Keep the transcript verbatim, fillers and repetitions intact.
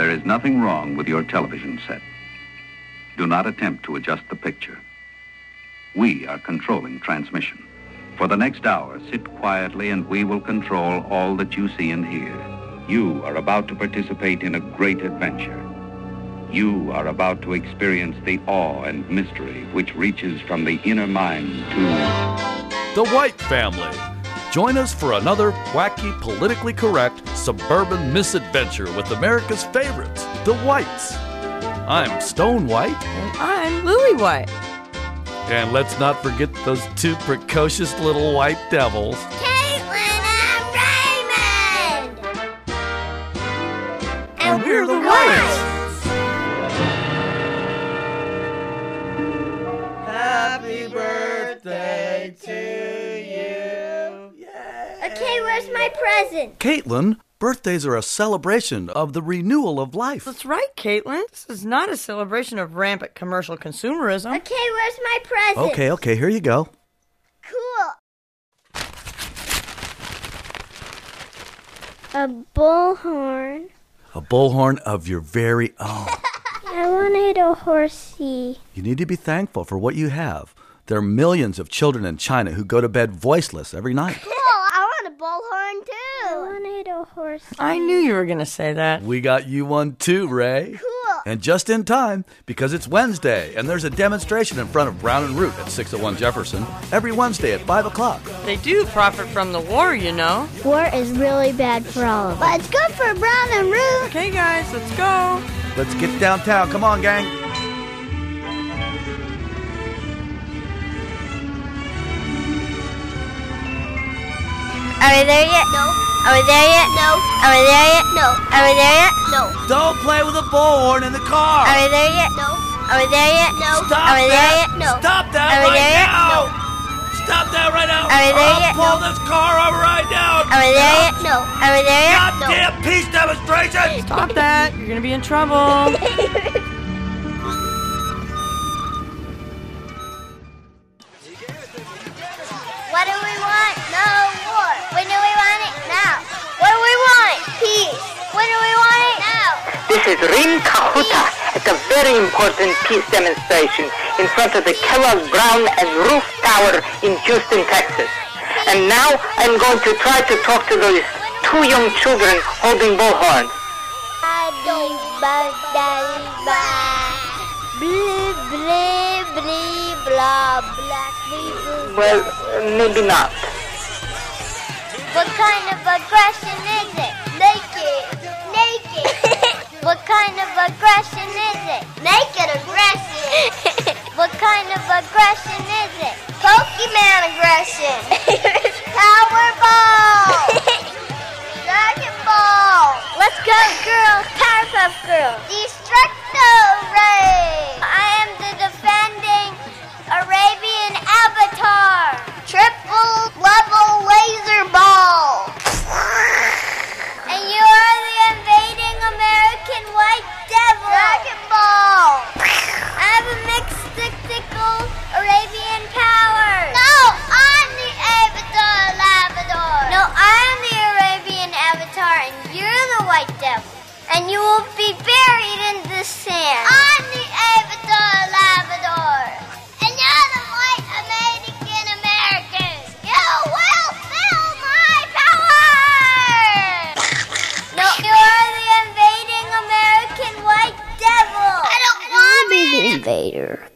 There is nothing wrong with your television set. Do not attempt to adjust the picture. We are controlling transmission. For the next hour, sit quietly and we will control all that you see and hear. You are about to participate in a great adventure. You are about to experience the awe and mystery which reaches from the inner mind to The White Family. Join us for another wacky, politically correct, suburban misadventure with America's favorites, the Whites. I'm Stone White. And I'm Lily White. And let's not forget those two precocious little white devils. Caitlin and Raymond! And, and we're the Whites! Happy birthday to you! Yay! Okay, where's my present? Caitlin, birthdays are a celebration of the renewal of life. That's right, Caitlin. This is not a celebration of rampant commercial consumerism. Okay, where's my present? Okay, okay, here you go. Cool. A bullhorn. A bullhorn of your very own. I wanted a horsey. You need to be thankful for what you have. There are millions of children in China who go to bed voiceless every night. Cool, I want a bullhorn too. I wanted a horsey. I knew you were going to say that. We got you one too, Ray. Cool. And just in time, because it's Wednesday, and there's a demonstration in front of Brown and Root at six oh one Jefferson every Wednesday at five o'clock. They do profit from the war, you know. War is really bad for all of us. But it's good for Brown and Root. Okay, guys, let's go. Let's get downtown. Come on, gang. Are we there yet? No. Are we there yet? No. Are we there yet? No. Are we there yet? No. Don't play with a bullhorn in the car! Are we there yet? No. Are we there yet? No. Stop Are we there that! yet? No. Stop that Are we right there yet? now! No. Stop that right now! Are we there I'll yet? pull No. this car over right now! Are we there yet? No. Are we there yet? No. Goddamn peace demonstration! Stop that. You're going to be in trouble. What do we want? No war. When do we want it? Now. What do we want? Peace. When do we want it? Now. This is Rim Kahuta at a very important peace demonstration in front of the Kellogg Brown and Roof Tower in Houston, Texas. And now I'm going to try to talk to those two young children holding bullhorns. Well, maybe not. What kind of aggression is it? Naked. Naked. What kind of aggression is it? Naked aggression. What kind of aggression is it? Pokemon aggression. Powerball. Dragon Ball. Let's go, girls. Powerpuff Girls. Destructo Ray. I am the defending Arabian Avatar. Triple level laser ball. And you are the invading American White Devil. Dragon Ball. I have a mystical Arabian power. No, I'm the Avatar Labrador. No, I'm the Arabian Avatar and you're the White Devil. And you will be buried in the sand. I'm the Avatar Labrador. And you're the White American American. You will feel my power. No, you are the invading American White Devil. I don't want to be the invader.